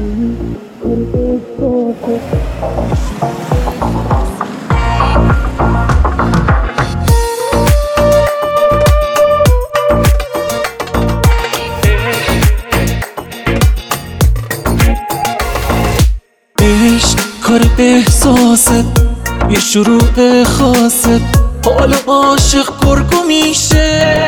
عشق کار احساسه، یه شروع خاصه، حال عاشق گرگو میشه.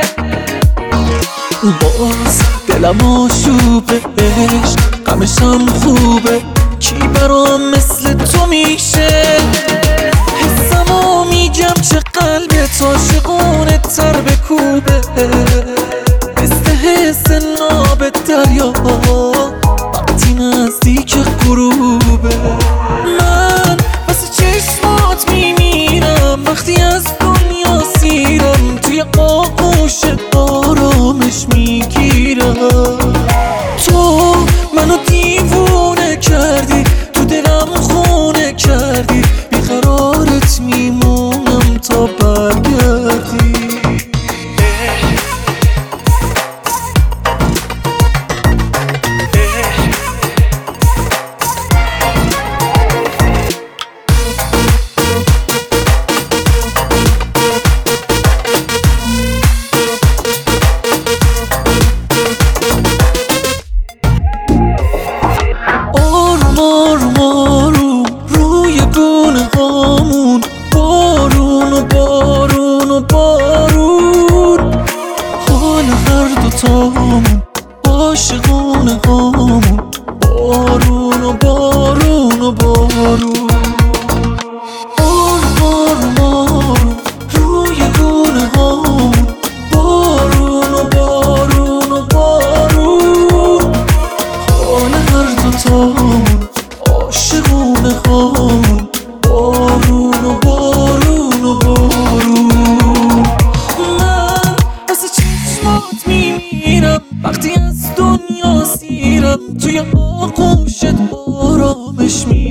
باز دلم آشوبه، عشق غمشم خوبه، کی برام مثل تو میشه؟ حسمو میگم چه قلبت عاشقونه تر بکوبه، مثل حس ناب دریا وقتی نزدیک غروبه. من واسه چشمات میمیرم وقتی از دنیا سیرم، توی آغوش آرامش میگیرم. تو منو دیوونه کردی، تو دلم خونه کردی، بیقرارت میمونم تا برگردی. روی گونه هامون بارون و بارون و بارون، حال هر دوتامون عاشقونه هامون بارون و بارون و بارون. روی گونه هامون بارون و بارون و بارون، حال هر دوتامون عاشقونه هامون بارون و بارون و بارون. من واسه چشمات میمیرم وقتی از دنیا سیرم، توی آغوشت آرامش میگیرم.